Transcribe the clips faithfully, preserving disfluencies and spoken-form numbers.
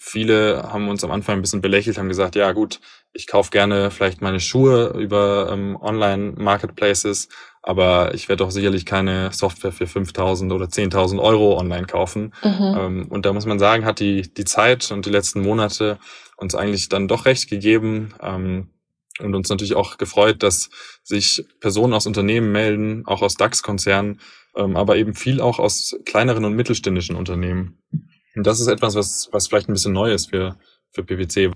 viele haben uns am Anfang ein bisschen belächelt, haben gesagt, ja gut, ich kaufe gerne vielleicht meine Schuhe über ähm, Online-Marketplaces, aber ich werde doch sicherlich keine Software für fünftausend oder zehntausend Euro online kaufen. Mhm. Ähm, und da muss man sagen, hat die die Zeit und die letzten Monate uns eigentlich dann doch recht gegeben, ähm, und uns natürlich auch gefreut, dass sich Personen aus Unternehmen melden, auch aus DAX-Konzernen, ähm, aber eben viel auch aus kleineren und mittelständischen Unternehmen. Und das ist etwas, was, was vielleicht ein bisschen neu ist für, für P W C.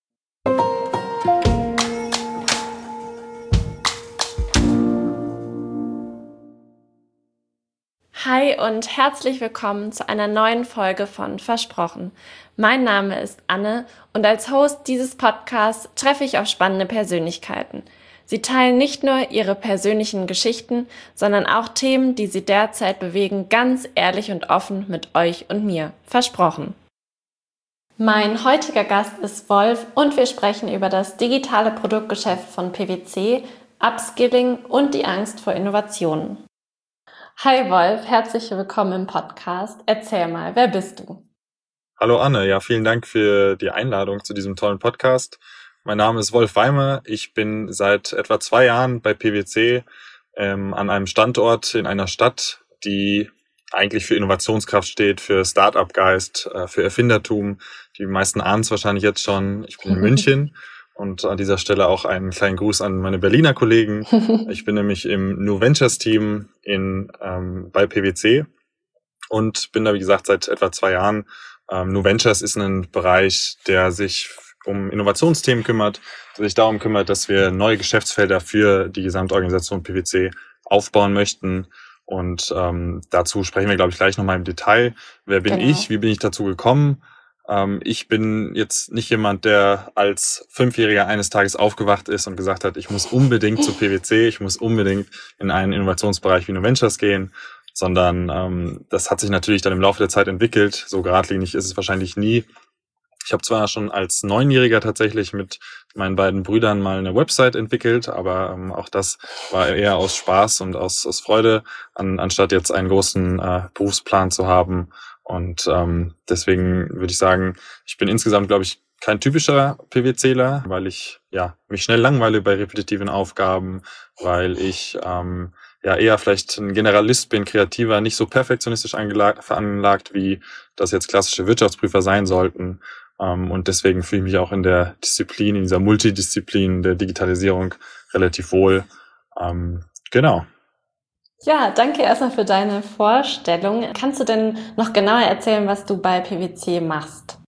Hi und herzlich willkommen zu einer neuen Folge von Versprochen. Mein Name ist Anne und als Host dieses Podcasts treffe ich auf spannende Persönlichkeiten. Sie teilen nicht nur ihre persönlichen Geschichten, sondern auch Themen, die sie derzeit bewegen, ganz ehrlich und offen mit euch und mir. Versprochen. Mein heutiger Gast ist Wolf und wir sprechen über das digitale Produktgeschäft von P W C, Upskilling und die Angst vor Innovationen. Hi Wolf, herzlich willkommen im Podcast. Erzähl mal, wer bist du? Hallo Anne, ja, vielen Dank für die Einladung zu diesem tollen Podcast. Mein Name ist Wolf Weimer. Ich bin seit etwa zwei Jahren bei P W C ähm, an einem Standort in einer Stadt, die eigentlich für Innovationskraft steht, für Start-up-Geist, äh, für Erfindertum. Die meisten ahnen es wahrscheinlich jetzt schon. Ich bin in München. Und an dieser Stelle auch einen kleinen Gruß an meine Berliner Kollegen. Ich bin nämlich im New Ventures Team in, ähm, bei P W C und bin da, wie gesagt, seit etwa zwei Jahren. Ähm, New Ventures ist ein Bereich, der sich um Innovationsthemen kümmert, der sich darum kümmert, dass wir neue Geschäftsfelder für die Gesamtorganisation P W C aufbauen möchten. Und ähm, dazu sprechen wir, glaube ich, gleich nochmal im Detail. Wer bin Genau. ich? Wie bin ich dazu gekommen? Ich bin jetzt nicht jemand, der als Fünfjähriger eines Tages aufgewacht ist und gesagt hat, ich muss unbedingt zu P W C, ich muss unbedingt in einen Innovationsbereich wie New Ventures gehen, sondern ähm, das hat sich natürlich dann im Laufe der Zeit entwickelt. So geradlinig ist es wahrscheinlich nie. Ich habe zwar schon als Neunjähriger tatsächlich mit meinen beiden Brüdern mal eine Website entwickelt, aber ähm, auch das war eher aus Spaß und aus, aus Freude, an, anstatt jetzt einen großen äh, Berufsplan zu haben. Und ähm, deswegen würde ich sagen, ich bin insgesamt, glaube ich, kein typischer PWCler, weil ich ja mich schnell langweile bei repetitiven Aufgaben, weil ich ähm, ja eher vielleicht ein Generalist bin, kreativer, nicht so perfektionistisch angelagt, veranlagt, wie das jetzt klassische Wirtschaftsprüfer sein sollten. Ähm, und deswegen fühle ich mich auch in der Disziplin, in dieser Multidisziplin der Digitalisierung relativ wohl. Ähm, genau. Ja, danke erstmal für deine Vorstellung. Kannst du denn noch genauer erzählen, was du bei P W C machst?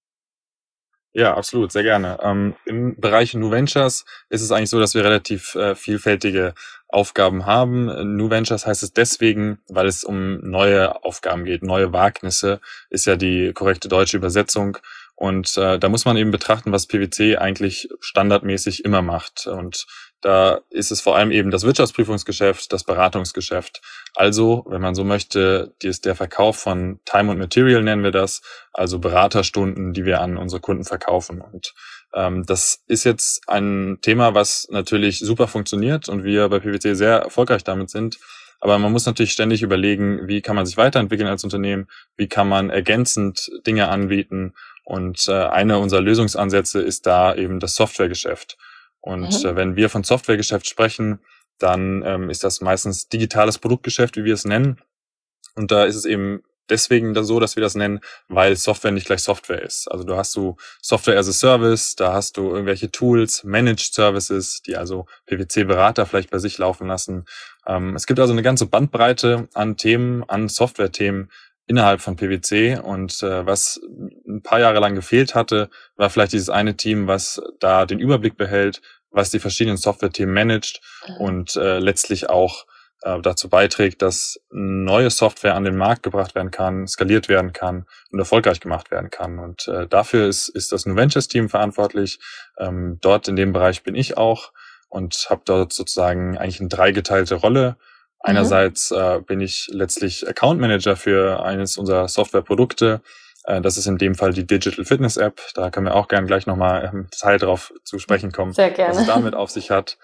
Ja, absolut, sehr gerne. Ähm, im Bereich New Ventures ist es eigentlich so, dass wir relativ äh, vielfältige Aufgaben haben. New Ventures heißt es deswegen, weil es um neue Aufgaben geht, neue Wagnisse ist ja die korrekte deutsche Übersetzung. Und äh, da muss man eben betrachten, was P W C eigentlich standardmäßig immer macht. Und da ist es vor allem eben das Wirtschaftsprüfungsgeschäft, das Beratungsgeschäft. Also, wenn man so möchte, die ist der Verkauf von Time und Material, nennen wir das, also Beraterstunden, die wir an unsere Kunden verkaufen. Und ähm, das ist jetzt ein Thema, was natürlich super funktioniert und wir bei P W C sehr erfolgreich damit sind. Aber man muss natürlich ständig überlegen, wie kann man sich weiterentwickeln als Unternehmen, wie kann man ergänzend Dinge anbieten. Und äh, einer unserer Lösungsansätze ist da eben das Softwaregeschäft. Und Mhm. äh, wenn wir von Softwaregeschäft sprechen, dann ähm, ist das meistens digitales Produktgeschäft, wie wir es nennen. Und da ist es eben deswegen da so, dass wir das nennen, weil Software nicht gleich Software ist. Also du hast du Software as a Service, da hast du irgendwelche Tools, Managed Services, die also P W C-Berater vielleicht bei sich laufen lassen. Ähm, es gibt also eine ganze Bandbreite an Themen, an Software-Themen innerhalb von P W C. Und äh, was ein paar Jahre lang gefehlt hatte, war vielleicht dieses eine Team, was da den Überblick behält, was die verschiedenen Software-Themen managt und äh, letztlich auch äh, dazu beiträgt, dass neue Software an den Markt gebracht werden kann, skaliert werden kann und erfolgreich gemacht werden kann. Und äh, dafür ist, ist das New Ventures Team verantwortlich. Ähm, dort in dem Bereich bin ich auch und habe dort sozusagen eigentlich eine dreigeteilte Rolle. Einerseits äh, bin ich letztlich Account Manager für eines unserer Softwareprodukte. Äh, das ist in dem Fall die Digital Fitness App. Da können wir auch gerne gleich nochmal im Detail drauf zu sprechen kommen, Sehr gerne. was es damit auf sich hat.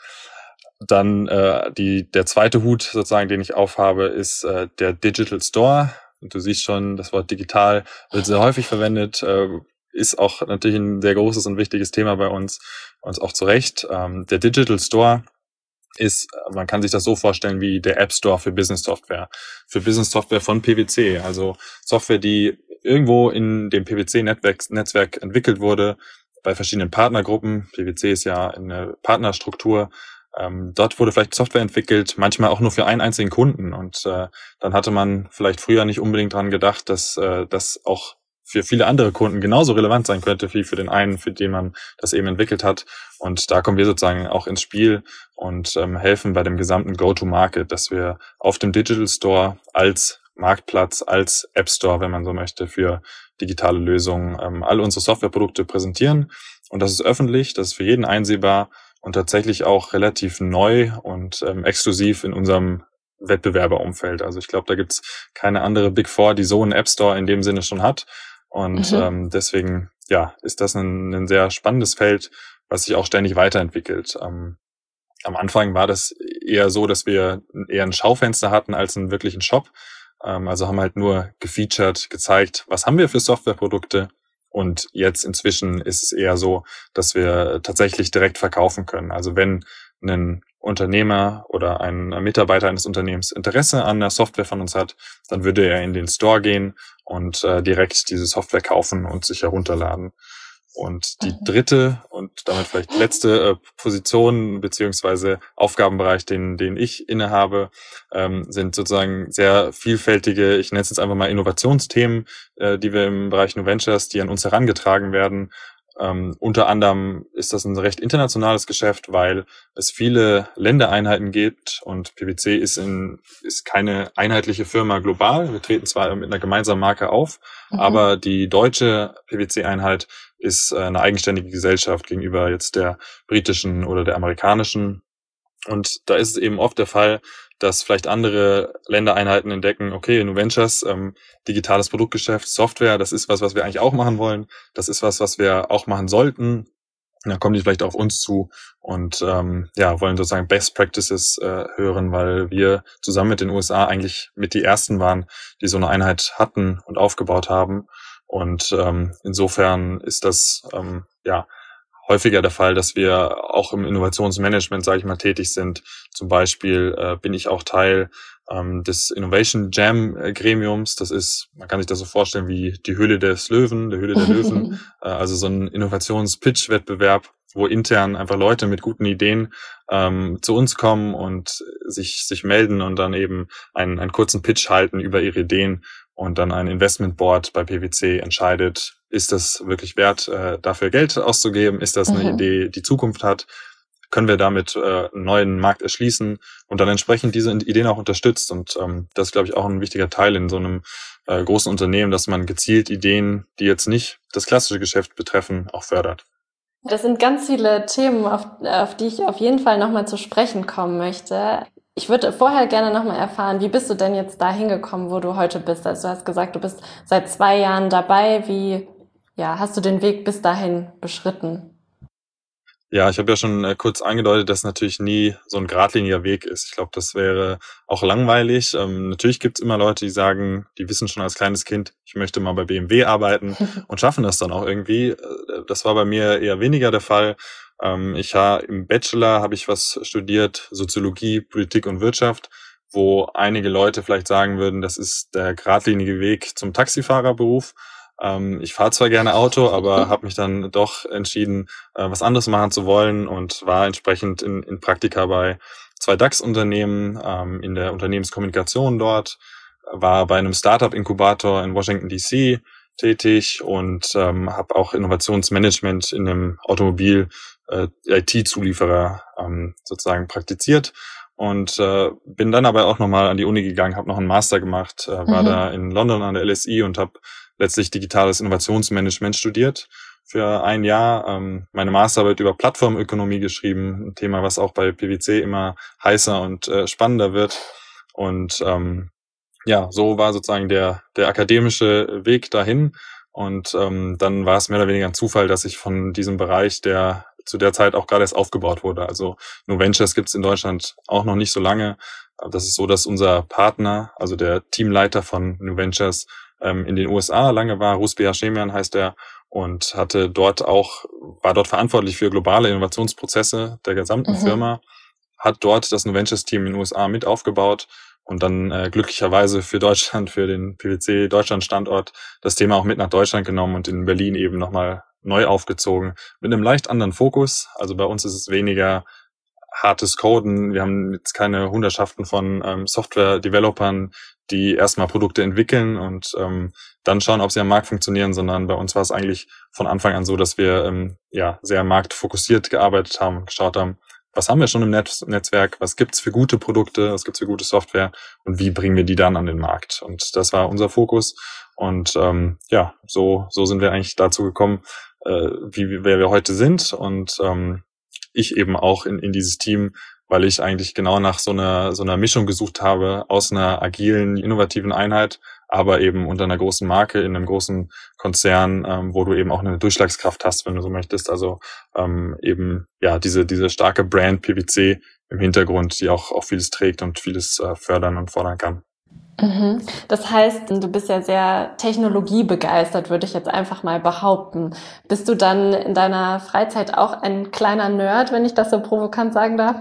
Dann äh, die der zweite Hut sozusagen, den ich aufhabe, ist äh, der Digital Store. Und du siehst schon, das Wort digital wird sehr häufig verwendet. Äh, ist auch natürlich ein sehr großes und wichtiges Thema bei uns, uns auch zu Recht. Ähm, der Digital Store ist, man kann sich das so vorstellen wie der App Store für Business Software. Für Business Software von P W C, also Software, die irgendwo in dem P W C-Netzwerk Netzwerk entwickelt wurde, bei verschiedenen Partnergruppen. P W C ist ja eine Partnerstruktur. Ähm, dort wurde vielleicht Software entwickelt, manchmal auch nur für einen einzigen Kunden. Und äh, dann hatte man vielleicht früher nicht unbedingt dran gedacht, dass äh, das auch für viele andere Kunden genauso relevant sein könnte wie für den einen, für den man das eben entwickelt hat. Und da kommen wir sozusagen auch ins Spiel und ähm, helfen bei dem gesamten Go-to-Market, dass wir auf dem Digital Store als Marktplatz, als App Store, wenn man so möchte, für digitale Lösungen ähm, all unsere Softwareprodukte präsentieren. Und das ist öffentlich, das ist für jeden einsehbar und tatsächlich auch relativ neu und ähm, exklusiv in unserem Wettbewerberumfeld. Also ich glaube, da gibt's keine andere Big Four, die so einen App Store in dem Sinne schon hat. Und mhm. ähm, deswegen ja, ist das ein, ein sehr spannendes Feld, was sich auch ständig weiterentwickelt. Ähm, am Anfang war das eher so, dass wir eher ein Schaufenster hatten als einen wirklichen Shop. Ähm, also haben halt nur gefeatured, gezeigt, was haben wir für Softwareprodukte. Und jetzt inzwischen ist es eher so, dass wir tatsächlich direkt verkaufen können. Also wenn ein Unternehmer oder ein Mitarbeiter eines Unternehmens Interesse an der Software von uns hat, dann würde er in den Store gehen und äh, direkt diese Software kaufen und sich herunterladen. Und die dritte und damit vielleicht letzte äh, Position beziehungsweise Aufgabenbereich, den den ich innehabe, ähm, sind sozusagen sehr vielfältige, ich nenne es jetzt einfach mal Innovationsthemen, äh, die wir im Bereich New Ventures, die an uns herangetragen werden. Ähm, unter anderem ist das ein recht internationales Geschäft, weil es viele Ländereinheiten gibt und P W C ist in, ist keine einheitliche Firma global. Wir treten zwar mit einer gemeinsamen Marke auf, mhm. aber die deutsche P W C-Einheit ist eine eigenständige Gesellschaft gegenüber jetzt der britischen oder der amerikanischen. Und da ist es eben oft der Fall, dass vielleicht andere Ländereinheiten entdecken, okay, New Ventures, ähm, digitales Produktgeschäft, Software, das ist was, was wir eigentlich auch machen wollen. Das ist was, was wir auch machen sollten. Und dann kommen die vielleicht auf uns zu und ähm, ja, wollen sozusagen Best Practices äh, hören, weil wir zusammen mit den U S A eigentlich mit die ersten waren, die so eine Einheit hatten und aufgebaut haben. Und ähm, insofern ist das ähm, ja häufiger der Fall, dass wir auch im Innovationsmanagement, sage ich mal, tätig sind. Zum Beispiel äh, bin ich auch Teil ähm, des Innovation Jam Gremiums. Das ist, man kann sich das so vorstellen wie die Höhle des Löwen, der Höhle der Löwen. äh, also so ein Innovations-Pitch-Wettbewerb, wo intern einfach Leute mit guten Ideen ähm, zu uns kommen und sich sich melden und dann eben einen, einen kurzen Pitch halten über ihre Ideen und dann ein Investment Board bei P W C entscheidet, ist das wirklich wert, äh, dafür Geld auszugeben? Ist das eine mhm. Idee, die Zukunft hat? Können wir damit äh, einen neuen Markt erschließen und dann entsprechend diese Ideen auch unterstützt? Und ähm, das ist, glaube ich, auch ein wichtiger Teil in so einem äh, großen Unternehmen, dass man gezielt Ideen, die jetzt nicht das klassische Geschäft betreffen, auch fördert. Das sind ganz viele Themen, auf, auf die ich auf jeden Fall nochmal zu sprechen kommen möchte. Ich würde vorher gerne nochmal erfahren, wie bist du denn jetzt da hingekommen, wo du heute bist? Also du hast gesagt, du bist seit zwei Jahren dabei. Wie ja, hast du den Weg bis dahin beschritten? Ja, ich habe ja schon äh, kurz angedeutet, dass natürlich nie so ein geradliniger Weg ist. Ich glaube, das wäre auch langweilig. Ähm, natürlich gibt's immer Leute, die sagen, die wissen schon als kleines Kind, ich möchte mal bei B M W arbeiten und schaffen das dann auch irgendwie. Das war bei mir eher weniger der Fall. Ähm, ich habe im Bachelor habe ich was studiert, Soziologie, Politik und Wirtschaft, wo einige Leute vielleicht sagen würden, das ist der geradlinige Weg zum Taxifahrerberuf. Ähm, ich fahre zwar gerne Auto, aber habe mich dann doch entschieden, äh, was anderes machen zu wollen und war entsprechend in, in Praktika bei zwei DAX-Unternehmen, ähm, in der Unternehmenskommunikation dort, war bei einem Startup-Inkubator in Washington D C tätig und ähm, habe auch Innovationsmanagement in einem Automobil äh, I T-Zulieferer ähm, sozusagen praktiziert. Und äh, bin dann aber auch nochmal an die Uni gegangen, habe noch einen Master gemacht, äh, war mhm. da in London an der L S I und habe letztlich digitales Innovationsmanagement studiert für ein Jahr. Ähm, meine Masterarbeit über Plattformökonomie geschrieben, ein Thema, was auch bei P W C immer heißer und äh, spannender wird. Und ähm, ja, so war sozusagen der der akademische Weg dahin. Und ähm, dann war es mehr oder weniger ein Zufall, dass ich von diesem Bereich, der zu der Zeit auch gerade erst aufgebaut wurde. Also New Ventures gibt es in Deutschland auch noch nicht so lange. Das ist so, dass unser Partner, also der Teamleiter von New Ventures, ähm, in den U S A lange war. Ruspi Hashemian heißt er. und hatte dort auch, war dort verantwortlich für globale Innovationsprozesse der gesamten mhm. Firma, hat dort das Noventures-Team in den U S A mit aufgebaut und dann äh, glücklicherweise für Deutschland, für den P W C Deutschland-Standort, das Thema auch mit nach Deutschland genommen und in Berlin eben nochmal neu aufgezogen, mit einem leicht anderen Fokus. Also bei uns ist es weniger hartes Coden. Wir haben jetzt keine Hundertschaften von ähm, Software-Developern, die erstmal Produkte entwickeln und ähm, dann schauen, ob sie am Markt funktionieren, sondern bei uns war es eigentlich von Anfang an so, dass wir ähm, ja sehr marktfokussiert gearbeitet haben, geschaut haben, was haben wir schon im Netz, Netzwerk, was gibt's für gute Produkte, was gibt's für gute Software und wie bringen wir die dann an den Markt. Und das war unser Fokus. Und ähm, ja, so so sind wir eigentlich dazu gekommen, äh, wie wer wir heute sind. Und ähm, ich eben auch in, in dieses Team, weil ich eigentlich genau nach so einer so einer Mischung gesucht habe aus einer agilen, innovativen Einheit, aber eben unter einer großen Marke in einem großen Konzern, ähm, wo du eben auch eine Durchschlagskraft hast, wenn du so möchtest. Also ähm, eben ja diese diese starke Brand P W C im Hintergrund, die auch auch vieles trägt und vieles äh, fördern und fordern kann. Mhm. Das heißt, du bist ja sehr technologiebegeistert, würde ich jetzt einfach mal behaupten. Bist du dann in deiner Freizeit auch ein kleiner Nerd, wenn ich das so provokant sagen darf?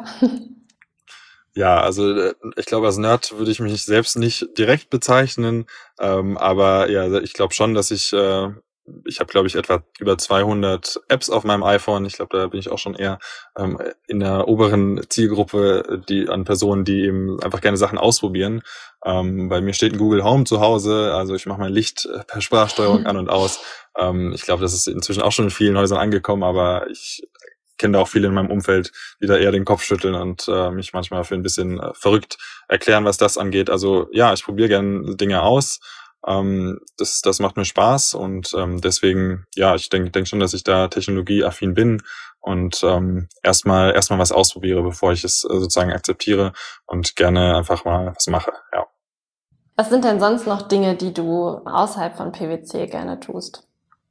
Ja, also ich glaube, als Nerd würde ich mich selbst nicht direkt bezeichnen, ähm, aber ja, ich glaube schon, dass ich, äh, ich habe, glaube ich, etwa über zweihundert Apps auf meinem iPhone. Ich glaube, da bin ich auch schon eher ähm, in der oberen Zielgruppe, die an Personen, die eben einfach gerne Sachen ausprobieren. Ähm, bei mir steht ein Google Home zu Hause, also ich mache mein Licht per Sprachsteuerung an und aus. Ähm, ich glaube, das ist inzwischen auch schon in vielen Häusern angekommen, aber ich kenne da auch viele in meinem Umfeld, die da eher den Kopf schütteln und äh, mich manchmal für ein bisschen äh, verrückt erklären, was das angeht. Also ja, ich probiere gerne Dinge aus. Ähm, das, das macht mir Spaß und ähm, deswegen, ja, ich denke denk schon, dass ich da technologieaffin bin und ähm, erstmal erstmal was ausprobiere, bevor ich es äh, sozusagen akzeptiere und gerne einfach mal was mache. Ja. Was sind denn sonst noch Dinge, die du außerhalb von P W C gerne tust?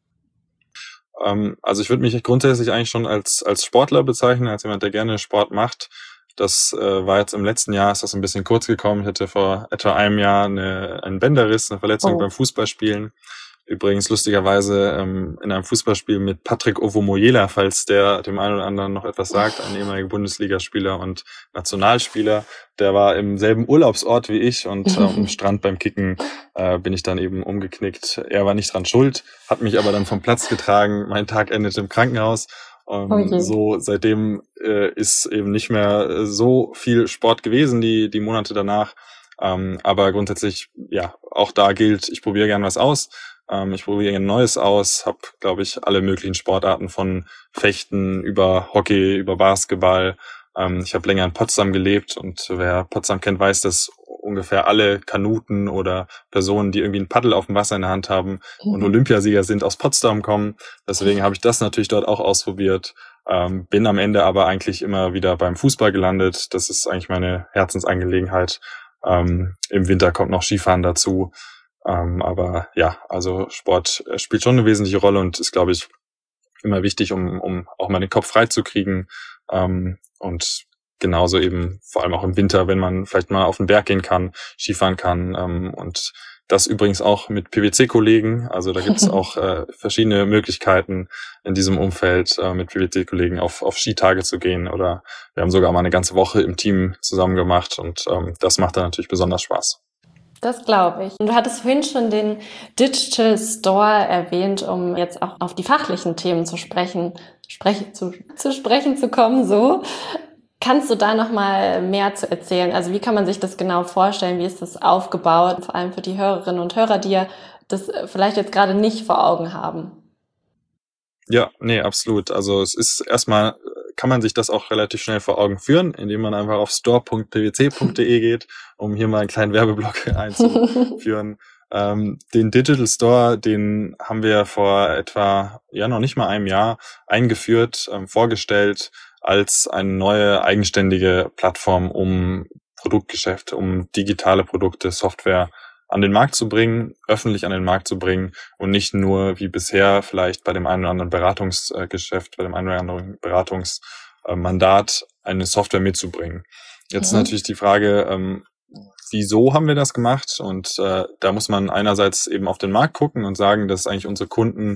Also ich würde mich grundsätzlich eigentlich schon als als Sportler bezeichnen, als jemand, der gerne Sport macht. Das äh, war jetzt im letzten Jahr, ist das ein bisschen kurz gekommen. Ich hatte vor etwa einem Jahr eine, einen Bänderriss, eine Verletzung oh. beim Fußballspielen. Übrigens lustigerweise ähm, in einem Fußballspiel mit Patrick Ovomoyela, falls der dem einen oder anderen noch etwas sagt, ein ehemaliger Bundesligaspieler und Nationalspieler. Der war im selben Urlaubsort wie ich und äh, am Strand beim Kicken äh, bin ich dann eben umgeknickt. Er war nicht dran schuld, hat mich aber dann vom Platz getragen. Mein Tag endete im Krankenhaus. Ähm, okay. So seitdem äh, ist eben nicht mehr so viel Sport gewesen, die die Monate danach. Ähm, aber grundsätzlich, ja, auch da gilt, ich probiere gern was aus. Ähm, ich probiere gern Neues aus, habe, glaube ich, alle möglichen Sportarten von Fechten über Hockey, über Basketball. Ähm, ich habe länger in Potsdam gelebt und wer Potsdam kennt, weiß, dass ungefähr alle Kanuten oder Personen, die irgendwie ein Paddel auf dem Wasser in der Hand haben mhm. und Olympiasieger sind, aus Potsdam kommen. Deswegen habe ich das natürlich dort auch ausprobiert. Ähm, bin am Ende aber eigentlich immer wieder beim Fußball gelandet. Das ist eigentlich meine Herzensangelegenheit. Ähm, im Winter kommt noch Skifahren dazu. Ähm, aber ja, also Sport spielt schon eine wesentliche Rolle und ist, glaube ich, immer wichtig, um, um auch mal den Kopf frei zu kriegen. Ähm, und genauso eben, vor allem auch im Winter, wenn man vielleicht mal auf den Berg gehen kann, Skifahren kann. Ähm, und das übrigens auch mit P W C-Kollegen. Also da gibt es auch äh, verschiedene Möglichkeiten in diesem Umfeld, äh, mit P W C-Kollegen auf, auf Skitage zu gehen. Oder wir haben sogar mal eine ganze Woche im Team zusammen gemacht und ähm, das macht dann natürlich besonders Spaß. Das glaube ich. Und du hattest vorhin schon den Digital Store erwähnt, um jetzt auch auf die fachlichen Themen zu sprechen, sprechen zu, zu sprechen zu kommen, so. Kannst du da noch mal mehr zu erzählen? Also wie kann man sich das genau vorstellen? Wie ist das aufgebaut? Vor allem für die Hörerinnen und Hörer, die ja das vielleicht jetzt gerade nicht vor Augen haben. Ja, nee, absolut. Also es ist erstmal, kann man sich das auch relativ schnell vor Augen führen, indem man einfach auf store punkt p w c punkt d e geht, um hier mal einen kleinen Werbeblock einzuführen. ähm, den Digital Store, den haben wir vor etwa, ja noch nicht mal einem Jahr eingeführt, ähm, vorgestellt, als eine neue eigenständige Plattform, um Produktgeschäfte, um digitale Produkte, Software an den Markt zu bringen, öffentlich an den Markt zu bringen und nicht nur wie bisher vielleicht bei dem einen oder anderen Beratungsgeschäft, bei dem einen oder anderen Beratungsmandat eine Software mitzubringen. Jetzt mhm. ist natürlich die Frage, ähm, wieso haben wir das gemacht? Und äh, da muss man einerseits eben auf den Markt gucken und sagen, dass eigentlich unsere Kunden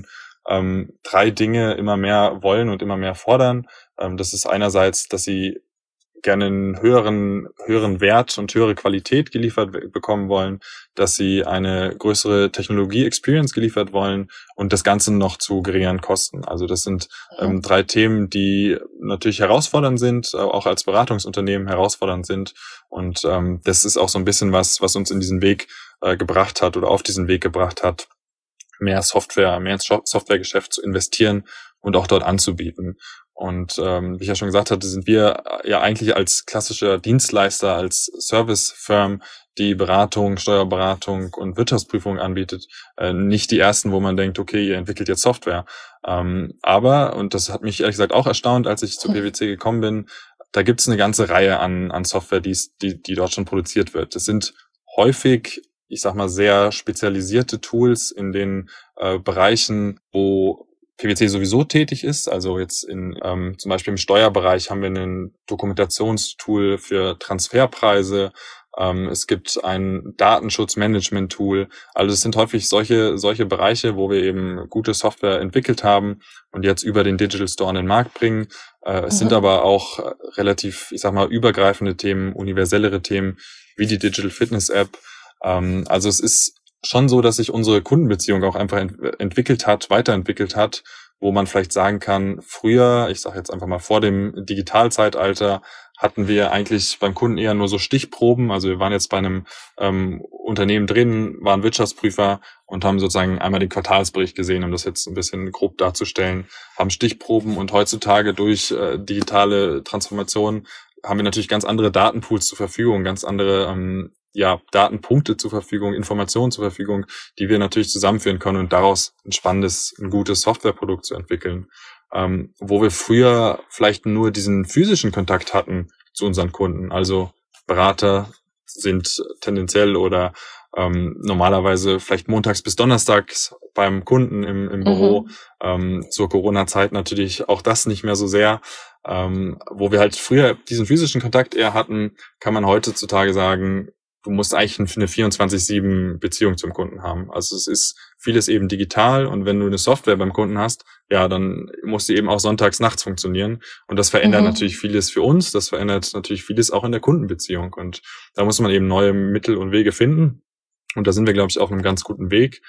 ähm, drei Dinge immer mehr wollen und immer mehr fordern. Ähm, das ist einerseits, dass sie gerne einen höheren, höheren Wert und höhere Qualität geliefert bekommen wollen, dass sie eine größere Technologie-Experience geliefert wollen und das Ganze noch zu geringeren Kosten. Also das sind ähm, drei Themen, die natürlich herausfordernd sind, auch als Beratungsunternehmen herausfordernd sind. Und ähm, das ist auch so ein bisschen was, was uns in diesen Weg äh, gebracht hat oder auf diesen Weg gebracht hat, mehr Software, mehr ins Softwaregeschäft zu investieren und auch dort anzubieten. Und ähm, wie ich ja schon gesagt hatte, sind wir ja eigentlich als klassischer Dienstleister, als Service-Firm, die Beratung, Steuerberatung und Wirtschaftsprüfung anbietet, äh, nicht die ersten, wo man denkt, okay, ihr entwickelt jetzt Software. Ähm, aber, und das hat mich ehrlich gesagt auch erstaunt, als ich zur P W C gekommen bin, da gibt es eine ganze Reihe an, an Software, die's, die, die dort schon produziert wird. Das sind häufig, ich sag mal, sehr spezialisierte Tools in den äh, Bereichen, wo P W C sowieso tätig ist. Also jetzt in ähm, zum Beispiel im Steuerbereich haben wir ein Dokumentationstool für Transferpreise. Ähm, es gibt ein Datenschutzmanagement-Tool. Also es sind häufig solche solche Bereiche, wo wir eben gute Software entwickelt haben und jetzt über den Digital Store an den Markt bringen. Äh, es mhm. sind aber auch relativ, ich sag mal, übergreifende Themen, universellere Themen wie die Digital Fitness App. Ähm, also es ist schon so, dass sich unsere Kundenbeziehung auch einfach ent- entwickelt hat, weiterentwickelt hat, wo man vielleicht sagen kann, früher, ich sage jetzt einfach mal vor dem Digitalzeitalter, hatten wir eigentlich beim Kunden eher nur so Stichproben. Also wir waren jetzt bei einem ähm, Unternehmen drin, waren Wirtschaftsprüfer und haben sozusagen einmal den Quartalsbericht gesehen, um das jetzt ein bisschen grob darzustellen, haben Stichproben und heutzutage durch äh, digitale Transformation haben wir natürlich ganz andere Datenpools zur Verfügung, ganz andere ähm, ja, Datenpunkte zur Verfügung, Informationen zur Verfügung, die wir natürlich zusammenführen können und daraus ein spannendes, ein gutes Softwareprodukt zu entwickeln. Ähm, wo wir früher vielleicht nur diesen physischen Kontakt hatten zu unseren Kunden. Also Berater sind tendenziell oder ähm, normalerweise vielleicht montags bis donnerstags beim Kunden im, im Büro. Mhm. Ähm, zur Corona-Zeit natürlich auch das nicht mehr so sehr. Ähm, wo wir halt früher diesen physischen Kontakt eher hatten, kann man heutzutage sagen, du musst eigentlich eine vierundzwanzig sieben Beziehung zum Kunden haben. Also es ist vieles eben digital und wenn du eine Software beim Kunden hast, ja, dann muss die eben auch sonntags nachts funktionieren. Und das verändert mhm. natürlich vieles für uns, das verändert natürlich vieles auch in der Kundenbeziehung. Und da muss man eben neue Mittel und Wege finden. Und da sind wir, glaube ich, auf einem ganz guten Weg.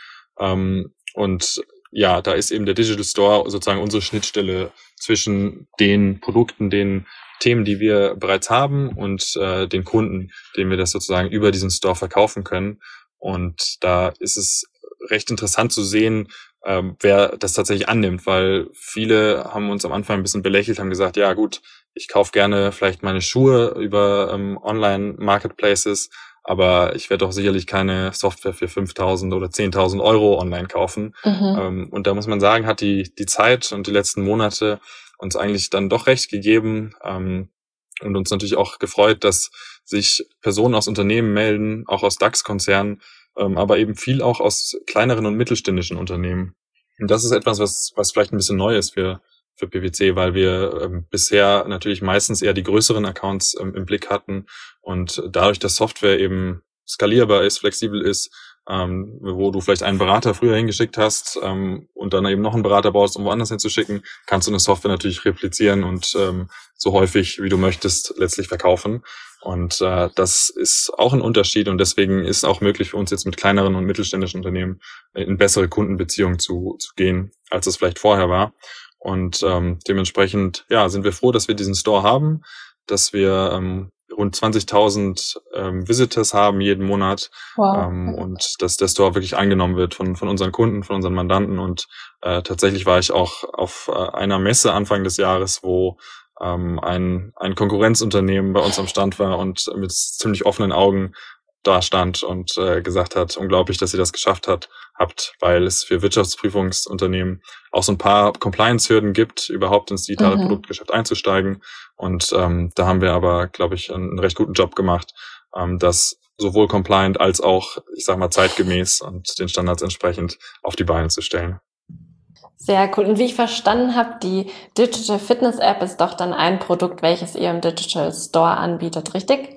Und ja, da ist eben der Digital Store sozusagen unsere Schnittstelle zwischen den Produkten, den Themen, die wir bereits haben und äh, den Kunden, denen wir das sozusagen über diesen Store verkaufen können. Und da ist es recht interessant zu sehen, äh, wer das tatsächlich annimmt, weil viele haben uns am Anfang ein bisschen belächelt, haben gesagt, ja gut, ich kaufe gerne vielleicht meine Schuhe über ähm, Online-Marketplaces, aber ich werde doch sicherlich keine Software für fünftausend oder zehntausend Euro online kaufen. Mhm. Ähm, und da muss man sagen, hat die die Zeit und die letzten Monate uns eigentlich dann doch recht gegeben ähm, und uns natürlich auch gefreut, dass sich Personen aus Unternehmen melden, auch aus DAX-Konzernen, ähm, aber eben viel auch aus kleineren und mittelständischen Unternehmen. Und das ist etwas, was was vielleicht ein bisschen neu ist für für P W C, weil wir ähm, bisher natürlich meistens eher die größeren Accounts ähm, im Blick hatten und dadurch, dass Software eben skalierbar ist, flexibel ist, ähm, wo du vielleicht einen Berater früher hingeschickt hast ähm, und dann eben noch einen Berater brauchst, um woanders hinzuschicken, kannst du eine Software natürlich replizieren und ähm, so häufig, wie du möchtest, letztlich verkaufen. Und äh, das ist auch ein Unterschied und deswegen ist es auch möglich für uns jetzt mit kleineren und mittelständischen Unternehmen in bessere Kundenbeziehungen zu, zu gehen, als es vielleicht vorher war. Und ähm, dementsprechend ja, sind wir froh, dass wir diesen Store haben, dass wir ähm, rund zwanzigtausend ähm, Visitors haben jeden Monat wow. ähm, und dass der Store wirklich angenommen wird von von unseren Kunden, von unseren Mandanten. Und äh, tatsächlich war ich auch auf äh, einer Messe Anfang des Jahres, wo ähm, ein ein Konkurrenzunternehmen bei uns am Stand war und mit ziemlich offenen Augen da stand und äh, gesagt hat, unglaublich, dass ihr das geschafft hat, habt, weil es für Wirtschaftsprüfungsunternehmen auch so ein paar Compliance-Hürden gibt, überhaupt ins digitale mhm. Produktgeschäft einzusteigen. Und ähm, da haben wir aber, glaube ich, einen recht guten Job gemacht, ähm, das sowohl compliant als auch, ich sag mal, zeitgemäß und den Standards entsprechend auf die Beine zu stellen. Sehr cool. Und wie ich verstanden habe, die Digital Fitness App ist doch dann ein Produkt, welches ihr im Digital Store anbietet, richtig?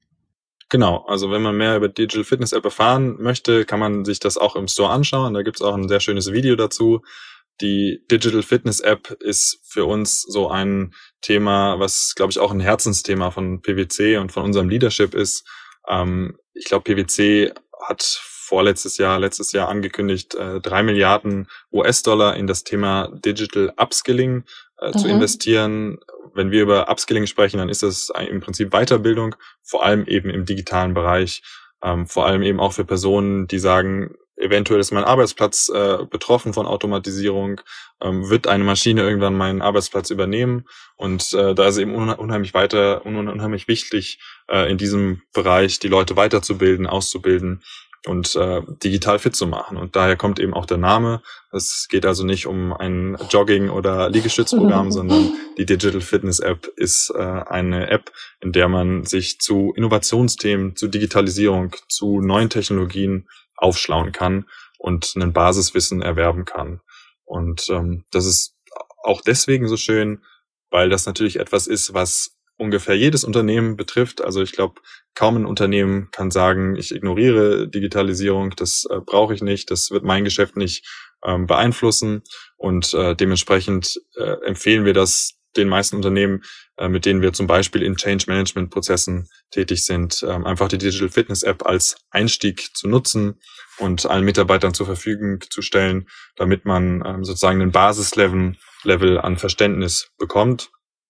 Genau, also wenn man mehr über die Digital Fitness App erfahren möchte, kann man sich das auch im Store anschauen. Da gibt es auch ein sehr schönes Video dazu. Die Digital Fitness App ist für uns so ein Thema, was, glaube ich, auch ein Herzensthema von P W C und von unserem Leadership ist. Ähm, ich glaube, P W C hat vorletztes Jahr, letztes Jahr angekündigt, äh, drei Milliarden U S-Dollar in das Thema Digital Upskilling äh, mhm. zu investieren. Wenn wir über Upskilling sprechen, dann ist das im Prinzip Weiterbildung, vor allem eben im digitalen Bereich, ähm, vor allem eben auch für Personen, die sagen, eventuell ist mein Arbeitsplatz äh, betroffen von Automatisierung, ähm, wird eine Maschine irgendwann meinen Arbeitsplatz übernehmen, und äh, da ist eben unheimlich weiter, unheimlich wichtig, äh, in diesem Bereich die Leute weiterzubilden, auszubilden und äh, digital fit zu machen. Und daher kommt eben auch der Name. Es geht also nicht um ein Jogging- oder Liegestützprogramm, sondern die Digital Fitness App ist äh, eine App, in der man sich zu Innovationsthemen, zu Digitalisierung, zu neuen Technologien aufschlauen kann und ein Basiswissen erwerben kann. Und ähm, das ist auch deswegen so schön, weil das natürlich etwas ist, was ungefähr jedes Unternehmen betrifft. Also ich glaube, kaum ein Unternehmen kann sagen, ich ignoriere Digitalisierung, das äh, brauche ich nicht, das wird mein Geschäft nicht ähm, beeinflussen. Und äh, dementsprechend äh, empfehlen wir das den meisten Unternehmen, äh, mit denen wir zum Beispiel in Change-Management-Prozessen tätig sind, ähm, einfach die Digital Fitness App als Einstieg zu nutzen und allen Mitarbeitern zur Verfügung zu stellen, damit man ähm, sozusagen einen Basislevel Level an Verständnis bekommt.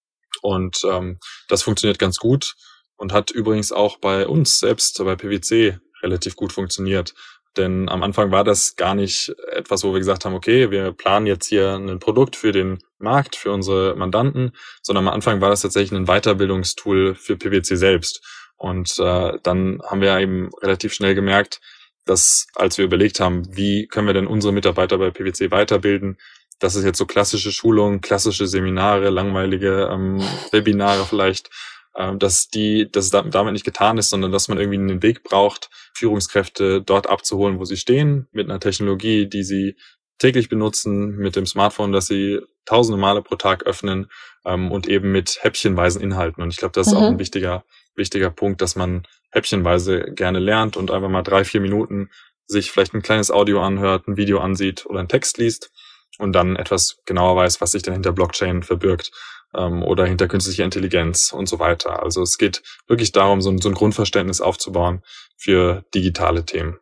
Und ähm, das funktioniert ganz gut und hat übrigens auch bei uns selbst, bei P W C, relativ gut funktioniert. Denn am Anfang war das gar nicht etwas, wo wir gesagt haben, okay, wir planen jetzt hier ein Produkt für den Markt, für unsere Mandanten, sondern am Anfang war das tatsächlich ein Weiterbildungstool für P W C selbst. Und äh, dann haben wir eben relativ schnell gemerkt, dass, als wir überlegt haben, wie können wir denn unsere Mitarbeiter bei P W C weiterbilden, das ist jetzt so klassische Schulungen, klassische Seminare, langweilige ähm, Webinare vielleicht, ähm, dass die, dass es damit nicht getan ist, sondern dass man irgendwie einen Weg braucht, Führungskräfte dort abzuholen, wo sie stehen, mit einer Technologie, die sie täglich benutzen, mit dem Smartphone, das sie tausende Male pro Tag öffnen, ähm, und eben mit häppchenweisen Inhalten. Und ich glaube, das ist mhm. auch ein wichtiger, wichtiger Punkt, dass man häppchenweise gerne lernt und einfach mal drei, vier Minuten sich vielleicht ein kleines Audio anhört, ein Video ansieht oder einen Text liest und dann etwas genauer weiß, was sich denn hinter Blockchain verbirgt ähm, oder hinter künstlicher Intelligenz und so weiter. Also es geht wirklich darum, so ein, so ein Grundverständnis aufzubauen für digitale Themen.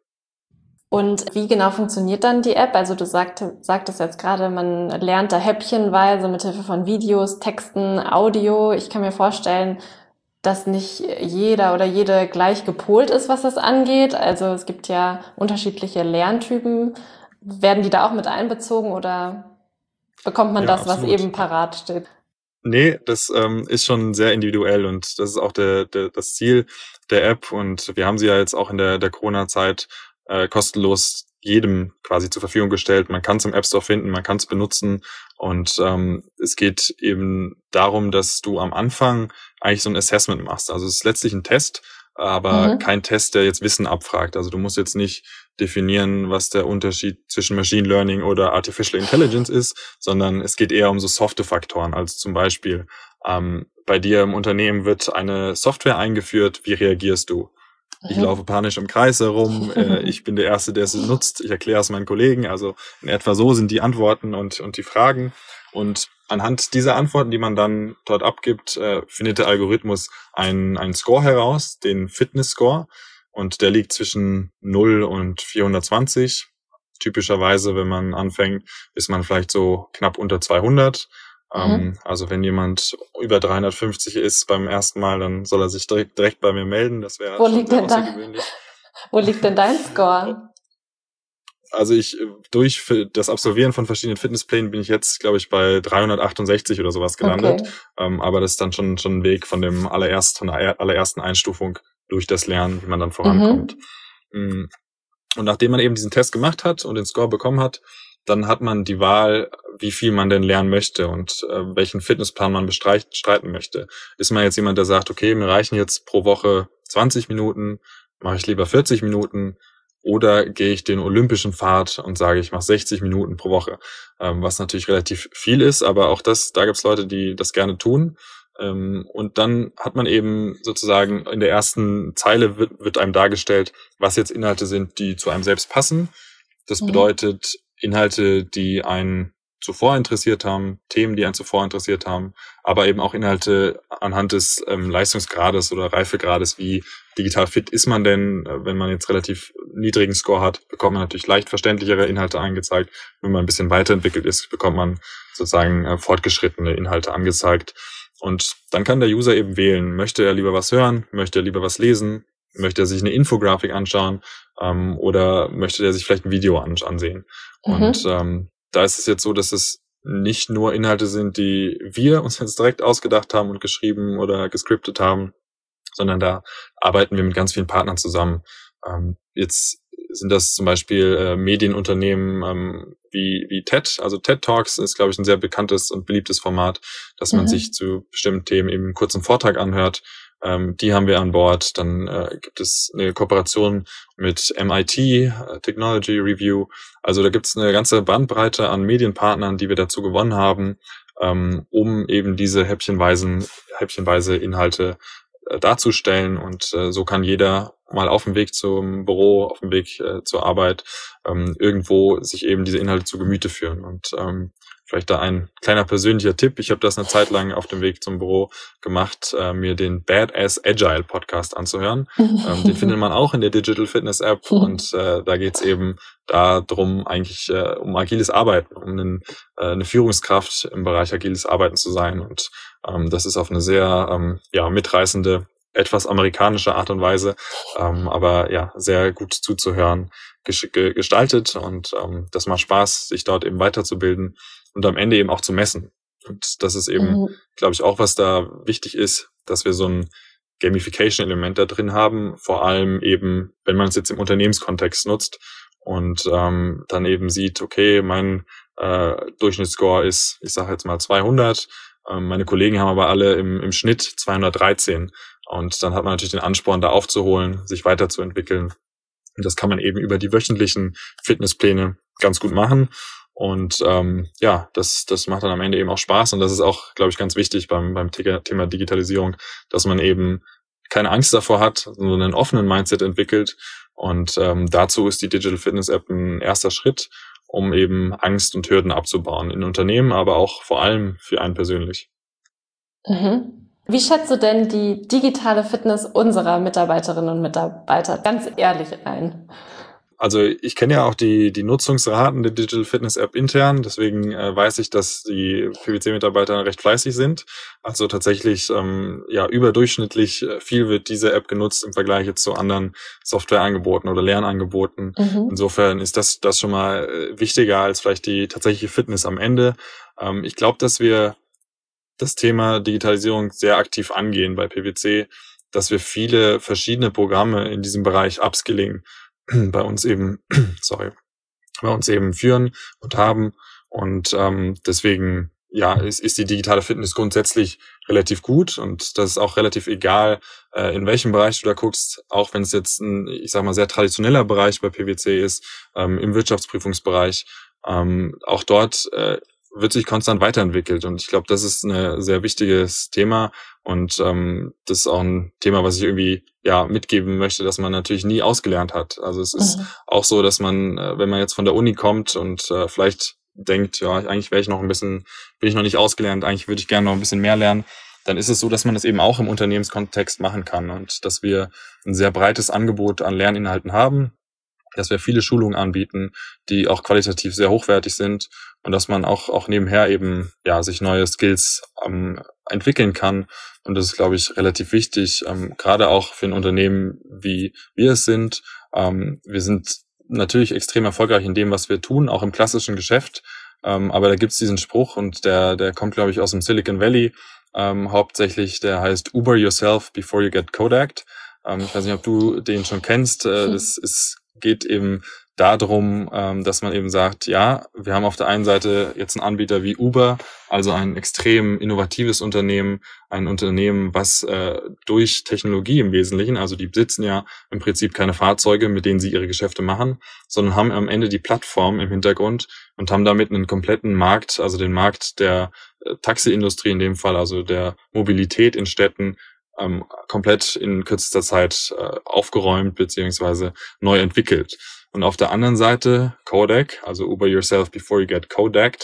Und wie genau funktioniert dann die App? Also du sagt, sagtest jetzt gerade, man lernt da häppchenweise mit Hilfe von Videos, Texten, Audio. Ich kann mir vorstellen, dass nicht jeder oder jede gleich gepolt ist, was das angeht. Also es gibt ja unterschiedliche Lerntypen. Werden die da auch mit einbezogen oder bekommt man ja, das, absolut. Was eben parat steht? Nee, das ähm, ist schon sehr individuell und das ist auch der, der, das Ziel der App. Und wir haben sie ja jetzt auch in der, der Corona-Zeit äh, kostenlos jedem quasi zur Verfügung gestellt. Man kann es im App Store finden, man kann es benutzen. Und ähm, es geht eben darum, dass du am Anfang eigentlich so ein Assessment machst. Also es ist letztlich ein Test, aber mhm. kein Test, der jetzt Wissen abfragt. Also du musst jetzt nicht definieren, was der Unterschied zwischen Machine Learning oder Artificial Intelligence ist, sondern es geht eher um so softe Faktoren. Also zum Beispiel, ähm, bei dir im Unternehmen wird eine Software eingeführt, wie reagierst du? Ich mhm. laufe panisch im Kreis herum, äh, ich bin der Erste, der es nutzt, ich erkläre es meinen Kollegen. Also in etwa so sind die Antworten und, und die Fragen. Und anhand dieser Antworten, die man dann dort abgibt, äh, findet der Algorithmus einen, einen Score heraus, den Fitness-Score. Und der liegt zwischen null und vierhundertzwanzig. Typischerweise, wenn man anfängt, ist man vielleicht so knapp unter zweihundert. Mhm. Ähm, also wenn jemand über dreihundertfünfzig ist beim ersten Mal, dann soll er sich direkt, direkt bei mir melden. Das wäre Wo liegt denn dein, Wo liegt denn dein Score? Also ich, durch das Absolvieren von verschiedenen Fitnessplänen bin ich jetzt, glaube ich, bei dreihundertachtundsechzig oder sowas gelandet. Okay. Ähm, aber das ist dann schon, schon ein Weg von dem allerersten, von der allerersten Einstufung durch das Lernen, wie man dann vorankommt. Mhm. Und nachdem man eben diesen Test gemacht hat und den Score bekommen hat, dann hat man die Wahl, wie viel man denn lernen möchte und äh, welchen Fitnessplan man bestreiten möchte. Ist man jetzt jemand, der sagt, okay, mir reichen jetzt pro Woche zwanzig Minuten, mache ich lieber vierzig Minuten, oder gehe ich den olympischen Pfad und sage, ich mache sechzig Minuten pro Woche, ähm, was natürlich relativ viel ist, aber auch das, da gibt es Leute, die das gerne tun. Ähm, und dann hat man eben sozusagen in der ersten Zeile wird, wird einem dargestellt, was jetzt Inhalte sind, die zu einem selbst passen. Das mhm. bedeutet Inhalte, die einen zuvor interessiert haben, Themen, die einen zuvor interessiert haben, aber eben auch Inhalte anhand des ähm, Leistungsgrades oder Reifegrades, wie digital fit ist man denn. Wenn man jetzt relativ niedrigen Score hat, bekommt man natürlich leicht verständlichere Inhalte angezeigt. Wenn man ein bisschen weiterentwickelt ist, bekommt man sozusagen äh, fortgeschrittene Inhalte angezeigt. Und dann kann der User eben wählen, möchte er lieber was hören, möchte er lieber was lesen, möchte er sich eine Infografik anschauen ähm, oder möchte er sich vielleicht ein Video an, ansehen. Mhm. Und ähm, da ist es jetzt so, dass es nicht nur Inhalte sind, die wir uns jetzt direkt ausgedacht haben und geschrieben oder gescriptet haben, sondern da arbeiten wir mit ganz vielen Partnern zusammen. Ähm, jetzt sind das zum Beispiel äh, Medienunternehmen ähm, wie, wie TED. Also TED Talks ist, glaube ich, ein sehr bekanntes und beliebtes Format, dass man mhm. sich zu bestimmten Themen eben einen kurzen Vortrag anhört. Ähm, die haben wir an Bord. Dann äh, gibt es eine Kooperation mit M I T, äh, Technology Review. Also da gibt es eine ganze Bandbreite an Medienpartnern, die wir dazu gewonnen haben, ähm, um eben diese häppchenweisen, häppchenweise Inhalte äh, darzustellen. Und äh, so kann jeder mal auf dem Weg zum Büro, auf dem Weg äh, zur Arbeit ähm, irgendwo sich eben diese Inhalte zu Gemüte führen. Und ähm, vielleicht da ein kleiner persönlicher Tipp. Ich habe das eine Zeit lang auf dem Weg zum Büro gemacht, äh, mir den Badass Agile Podcast anzuhören. ähm, den findet man auch in der Digital Fitness App und äh, da geht's eben darum, eigentlich äh, um agiles Arbeiten, um einen, äh, eine Führungskraft im Bereich agiles Arbeiten zu sein. Und ähm, das ist auf eine sehr ähm, ja mitreißende, etwas amerikanische Art und Weise, ähm, aber ja, sehr gut zuzuhören ges- gestaltet und ähm, das macht Spaß, sich dort eben weiterzubilden und am Ende eben auch zu messen. Und das ist eben, mhm. glaube ich, auch, was da wichtig ist, dass wir so ein Gamification-Element da drin haben, vor allem eben, wenn man es jetzt im Unternehmenskontext nutzt und ähm, dann eben sieht, okay, mein äh, Durchschnittsscore ist, ich sage jetzt mal zweihundert, ähm, meine Kollegen haben aber alle im, im Schnitt zweihundertdreizehn. Und dann hat man natürlich den Ansporn, da aufzuholen, sich weiterzuentwickeln. Und das kann man eben über die wöchentlichen Fitnesspläne ganz gut machen. Und ähm, ja, das das macht dann am Ende eben auch Spaß. Und das ist auch, glaube ich, ganz wichtig beim beim Thema Digitalisierung, dass man eben keine Angst davor hat, sondern einen offenen Mindset entwickelt. Und ähm, dazu ist die Digital Fitness App ein erster Schritt, um eben Angst und Hürden abzubauen in Unternehmen, aber auch vor allem für einen persönlich. Mhm. Wie schätzt du denn die digitale Fitness unserer Mitarbeiterinnen und Mitarbeiter ganz ehrlich ein? Also ich kenne ja auch die die Nutzungsraten der Digital Fitness App intern, deswegen äh, weiß ich, dass die P W C-Mitarbeiter recht fleißig sind. Also tatsächlich ähm, ja überdurchschnittlich viel wird diese App genutzt im Vergleich jetzt zu anderen Softwareangeboten oder Lernangeboten. Mhm. Insofern ist das das schon mal wichtiger als vielleicht die tatsächliche Fitness am Ende. Ähm, ich glaube, dass wir das Thema Digitalisierung sehr aktiv angehen bei P W C, dass wir viele verschiedene Programme in diesem Bereich Upskilling bei uns eben, sorry, bei uns eben führen und haben. Und ähm, deswegen, ja, ist, ist die digitale Fitness grundsätzlich relativ gut und das ist auch relativ egal, äh, in welchem Bereich du da guckst, auch wenn es jetzt ein, ich sag mal, sehr traditioneller Bereich bei P W C ist, ähm, im Wirtschaftsprüfungsbereich. Ähm, auch dort äh, wird sich konstant weiterentwickelt und ich glaube, das ist ein sehr wichtiges Thema und ähm, das ist auch ein Thema, was ich irgendwie ja mitgeben möchte, dass man natürlich nie ausgelernt hat. Also es ist mhm. auch so, dass man, äh, wenn man jetzt von der Uni kommt und äh, vielleicht denkt, ja, eigentlich wäre ich noch ein bisschen, bin ich noch nicht ausgelernt, eigentlich würde ich gerne noch ein bisschen mehr lernen, dann ist es so, dass man das eben auch im Unternehmenskontext machen kann und dass wir ein sehr breites Angebot an Lerninhalten haben, dass wir viele Schulungen anbieten, die auch qualitativ sehr hochwertig sind und dass man auch auch nebenher eben ja sich neue Skills ähm, entwickeln kann. Und das ist, glaube ich, relativ wichtig, ähm, gerade auch für ein Unternehmen, wie wir es sind. Ähm, wir sind natürlich extrem erfolgreich in dem, was wir tun, auch im klassischen Geschäft. Ähm, aber da gibt's diesen Spruch und der der kommt, glaube ich, aus dem Silicon Valley ähm, hauptsächlich. Der heißt Uber yourself before you get Kodaked. Ähm, ich weiß nicht, ob du den schon kennst. Äh, das ist geht eben darum, ähm, dass man eben sagt, ja, wir haben auf der einen Seite jetzt einen Anbieter wie Uber, also ein extrem innovatives Unternehmen, ein Unternehmen, was äh, durch Technologie im Wesentlichen, also die besitzen ja im Prinzip keine Fahrzeuge, mit denen sie ihre Geschäfte machen, sondern haben am Ende die Plattform im Hintergrund und haben damit einen kompletten Markt, also den Markt der äh, Taxiindustrie in dem Fall, also der Mobilität in Städten, ähm, komplett in kürzester Zeit äh, aufgeräumt beziehungsweise neu entwickelt. Und auf der anderen Seite Kodak, also Uber yourself before you get Kodaked,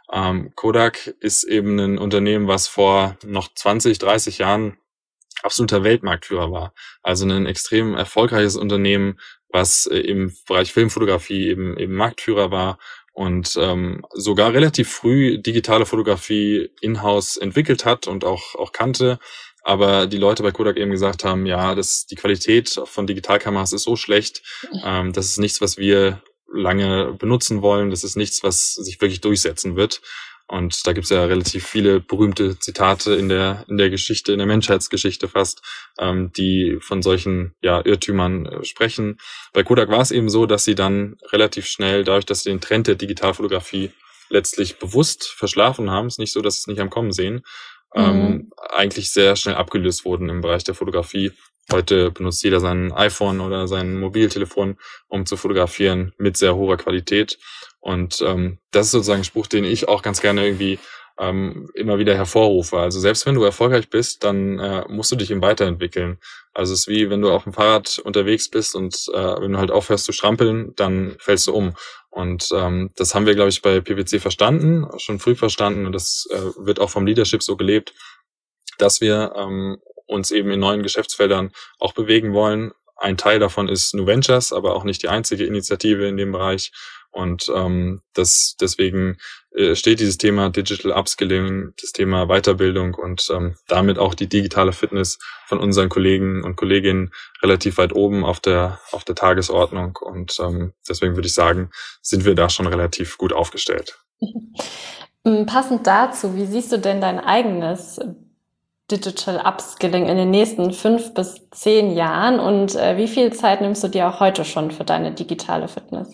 Ähm, Kodak ist eben ein Unternehmen, was vor noch zwanzig, dreißig Jahren absoluter Weltmarktführer war. Also ein extrem erfolgreiches Unternehmen, was äh, im Bereich Filmfotografie eben eben Marktführer war und ähm, sogar relativ früh digitale Fotografie in-house entwickelt hat und auch auch kannte. Aber die Leute bei Kodak eben gesagt haben, ja, das die Qualität von Digitalkameras ist so schlecht, ähm, das ist nichts, was wir lange benutzen wollen. Das ist nichts, was sich wirklich durchsetzen wird. Und da gibt's ja relativ viele berühmte Zitate in der in der Geschichte, in der Menschheitsgeschichte fast, ähm, die von solchen ja Irrtümern äh, sprechen. Bei Kodak war es eben so, dass sie dann relativ schnell, dadurch, dass sie den Trend der Digitalfotografie letztlich bewusst verschlafen haben, ist nicht so, dass sie es nicht am Kommen sehen, mhm. ähm, eigentlich sehr schnell abgelöst wurden im Bereich der Fotografie. Heute benutzt jeder sein iPhone oder sein Mobiltelefon, um zu fotografieren mit sehr hoher Qualität. Und ähm, das ist sozusagen ein Spruch, den ich auch ganz gerne irgendwie ähm, immer wieder hervorrufe. Also selbst wenn du erfolgreich bist, dann äh, musst du dich eben weiterentwickeln. Also es ist wie, wenn du auf dem Fahrrad unterwegs bist und äh, wenn du halt aufhörst zu strampeln, dann fällst du um. Und ähm, das haben wir, glaube ich, bei P W C verstanden, schon früh verstanden. Und das äh, wird auch vom Leadership so gelebt, dass wir ähm, uns eben in neuen Geschäftsfeldern auch bewegen wollen. Ein Teil davon ist New Ventures, aber auch nicht die einzige Initiative in dem Bereich. Und ähm, das deswegen äh, steht dieses Thema Digital Upskilling, das Thema Weiterbildung und ähm, damit auch die digitale Fitness von unseren Kollegen und Kolleginnen relativ weit oben auf der auf der Tagesordnung. Und ähm, deswegen würde ich sagen, sind wir da schon relativ gut aufgestellt. Passend dazu, wie siehst du denn dein eigenes Digital Upskilling in den nächsten fünf bis zehn Jahren und äh, wie viel Zeit nimmst du dir auch heute schon für deine digitale Fitness?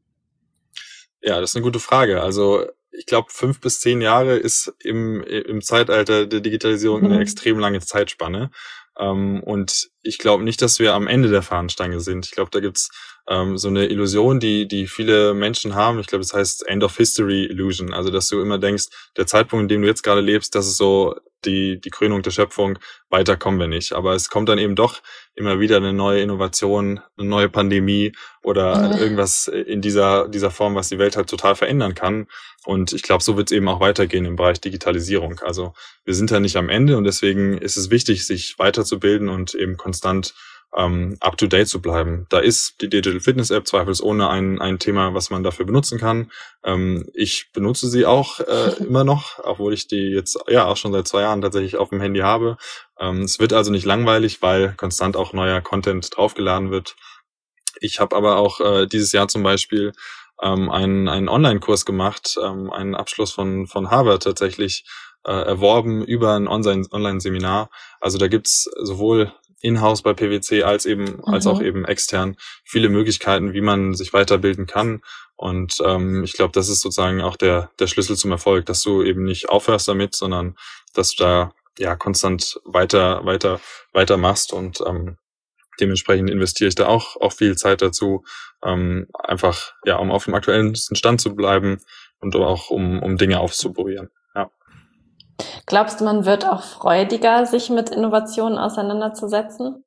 Ja, das ist eine gute Frage. Also ich glaube, fünf bis zehn Jahre ist im im Zeitalter der Digitalisierung eine mhm. extrem lange Zeitspanne. Ähm, und ich glaube nicht, dass wir am Ende der Fahnenstange sind. Ich glaube, da gibt's ähm, so eine Illusion, die die viele Menschen haben. Ich glaube, das heißt End of History Illusion. Also, dass du immer denkst, der Zeitpunkt, in dem du jetzt gerade lebst, das ist so die die Krönung der Schöpfung, weiter kommen wir nicht. Aber es kommt dann eben doch immer wieder eine neue Innovation, eine neue Pandemie oder mhm. irgendwas in dieser dieser Form, was die Welt halt total verändern kann. Und ich glaube, so wird es eben auch weitergehen im Bereich Digitalisierung. Also wir sind da nicht am Ende und deswegen ist es wichtig, sich weiterzubilden und eben konstant ähm, up-to-date zu bleiben. Da ist die Digital Fitness App zweifelsohne ein ein Thema, was man dafür benutzen kann. Ähm, ich benutze sie auch äh, immer noch, obwohl ich die jetzt ja auch schon seit zwei Jahren tatsächlich auf dem Handy habe. Ähm, es wird also nicht langweilig, weil konstant auch neuer Content draufgeladen wird. Ich habe aber auch äh, dieses Jahr zum Beispiel ähm, einen einen Online-Kurs gemacht, ähm, einen Abschluss von von Harvard tatsächlich äh, erworben über ein Online- Online-Seminar. Also da gibt's sowohl in-house bei P W C als eben mhm. als auch eben extern viele Möglichkeiten, wie man sich weiterbilden kann. Und ähm, ich glaube, das ist sozusagen auch der der Schlüssel zum Erfolg, dass du eben nicht aufhörst damit, sondern dass du da ja konstant weiter weiter weiter machst und ähm, dementsprechend investiere ich da auch auch viel Zeit dazu, ähm, einfach ja um auf dem aktuellsten Stand zu bleiben und auch um um Dinge auszuprobieren. Ja. Glaubst du, man wird auch freudiger, sich mit Innovationen auseinanderzusetzen?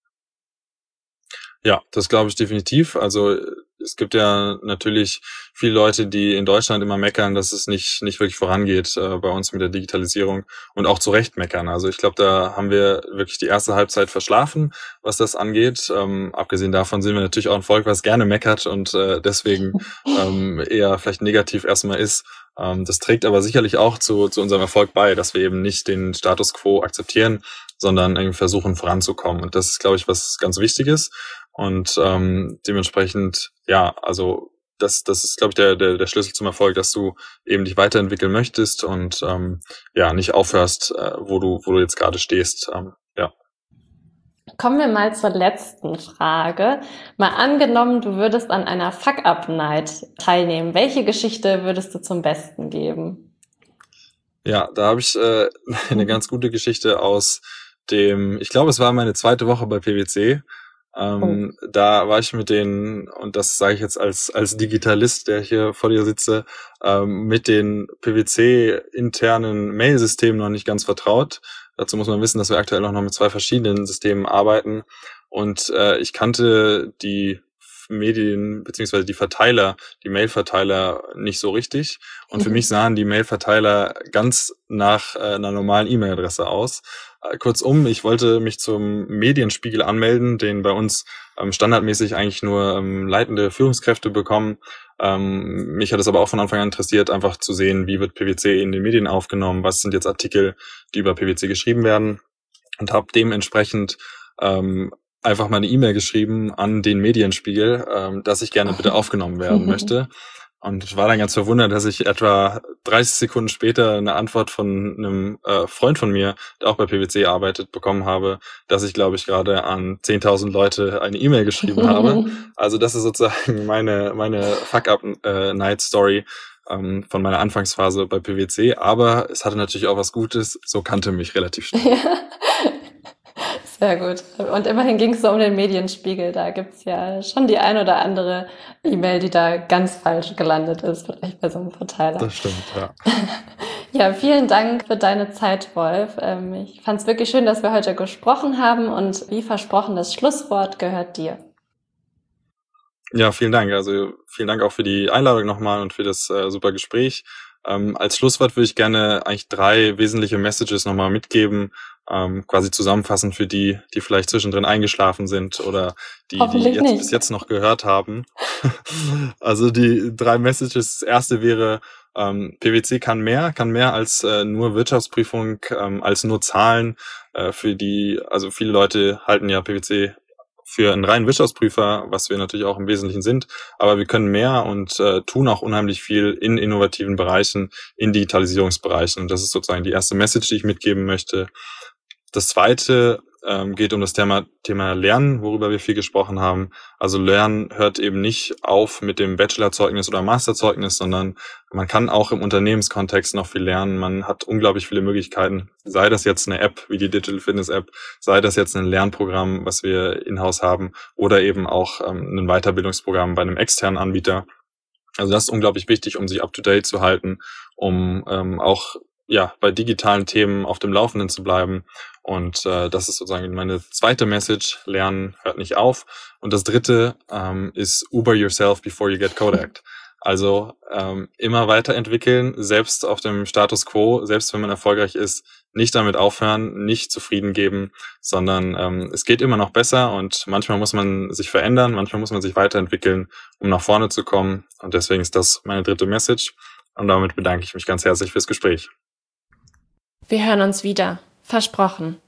Ja, das glaube ich definitiv. Also es gibt ja natürlich viele Leute, die in Deutschland immer meckern, dass es nicht nicht wirklich vorangeht äh, bei uns mit der Digitalisierung und auch zu Recht meckern. Also ich glaube, da haben wir wirklich die erste Halbzeit verschlafen, was das angeht. Ähm, abgesehen davon sind wir natürlich auch ein Volk, was gerne meckert und äh, deswegen ähm, eher vielleicht negativ erstmal ist. Ähm, das trägt aber sicherlich auch zu, zu unserem Erfolg bei, dass wir eben nicht den Status quo akzeptieren, sondern irgendwie versuchen voranzukommen. Und das ist, glaube ich, was ganz Wichtiges. Und ähm, dementsprechend, ja, also das das ist, glaube ich, der, der der Schlüssel zum Erfolg, dass du eben dich weiterentwickeln möchtest und ähm, ja nicht aufhörst, äh, wo du wo du jetzt gerade stehst. Ähm, ja. Kommen wir mal zur letzten Frage. Mal angenommen, du würdest an einer Fuck-Up-Night teilnehmen. Welche Geschichte würdest du zum Besten geben? Ja, da habe ich äh, eine ganz gute Geschichte aus dem, ich glaube, es war meine zweite Woche bei P W C. Ähm, oh. Da war ich mit den, und das sage ich jetzt als als Digitalist, der hier vor dir sitze, ähm, mit den P W C-internen Mail-Systemen noch nicht ganz vertraut. Dazu muss man wissen, dass wir aktuell auch noch mit zwei verschiedenen Systemen arbeiten. Und äh, ich kannte die Medien beziehungsweise die Verteiler, die Mailverteiler nicht so richtig. Und für mich sahen die Mailverteiler ganz nach äh, einer normalen E-Mail-Adresse aus. Äh, kurzum, ich wollte mich zum Medienspiegel anmelden, den bei uns ähm, standardmäßig eigentlich nur ähm, leitende Führungskräfte bekommen. Ähm, mich hat es aber auch von Anfang an interessiert, einfach zu sehen, wie wird P W C in den Medien aufgenommen, was sind jetzt Artikel, die über P W C geschrieben werden, und habe dementsprechend ähm, einfach mal eine E-Mail geschrieben an den Medienspiegel, ähm, dass ich gerne bitte aufgenommen werden möchte. Und war dann ganz verwundert, dass ich etwa dreißig Sekunden später eine Antwort von einem äh, Freund von mir, der auch bei P W C arbeitet, bekommen habe, dass ich, glaube ich, gerade an zehntausend Leute eine E-Mail geschrieben habe. Also das ist sozusagen meine meine Fuck-Up-Night-Story ähm, von meiner Anfangsphase bei P W C. Aber es hatte natürlich auch was Gutes, so kannte mich relativ schnell. Sehr gut. Und immerhin ging es so um den Medienspiegel. Da gibt's ja schon die ein oder andere E-Mail, die da ganz falsch gelandet ist, vielleicht bei so einem Verteiler. Das stimmt, ja. Ja, vielen Dank für deine Zeit, Wolf. Ich fand es wirklich schön, dass wir heute gesprochen haben, und wie versprochen, das Schlusswort gehört dir. Ja, vielen Dank. Also vielen Dank auch für die Einladung nochmal und für das äh, super Gespräch. Ähm, als Schlusswort würde ich gerne eigentlich drei wesentliche Messages nochmal mitgeben, ähm, quasi zusammenfassen für die, die vielleicht zwischendrin eingeschlafen sind oder die, die jetzt nicht. bis jetzt noch gehört haben. Also die drei Messages. Das erste wäre, ähm, P W C kann mehr, kann mehr als äh, nur Wirtschaftsprüfung, ähm, als nur Zahlen. Äh, für die, also viele Leute halten ja P W C für einen reinen Wirtschaftsprüfer, was wir natürlich auch im Wesentlichen sind, aber wir können mehr und äh, tun auch unheimlich viel in innovativen Bereichen, in Digitalisierungsbereichen. Und das ist sozusagen die erste Message, die ich mitgeben möchte. Das zweite ähm, geht um das Thema, Thema Lernen, worüber wir viel gesprochen haben. Also Lernen hört eben nicht auf mit dem Bachelorzeugnis oder Masterzeugnis, sondern man kann auch im Unternehmenskontext noch viel lernen. Man hat unglaublich viele Möglichkeiten, sei das jetzt eine App wie die Digital Fitness App, sei das jetzt ein Lernprogramm, was wir in-house haben, oder eben auch ähm, ein Weiterbildungsprogramm bei einem externen Anbieter. Also das ist unglaublich wichtig, um sich up-to-date zu halten, um ähm, auch ja bei digitalen Themen auf dem Laufenden zu bleiben. Und äh, das ist sozusagen meine zweite Message. Lernen hört nicht auf. Und das dritte ähm, ist Uber yourself before you get Kodaked. Also ähm, immer weiterentwickeln, selbst auf dem Status quo, selbst wenn man erfolgreich ist, nicht damit aufhören, nicht zufrieden geben, sondern ähm, es geht immer noch besser, und manchmal muss man sich verändern, manchmal muss man sich weiterentwickeln, um nach vorne zu kommen. Und deswegen ist das meine dritte Message. Und damit bedanke ich mich ganz herzlich fürs Gespräch. Wir hören uns wieder. Versprochen.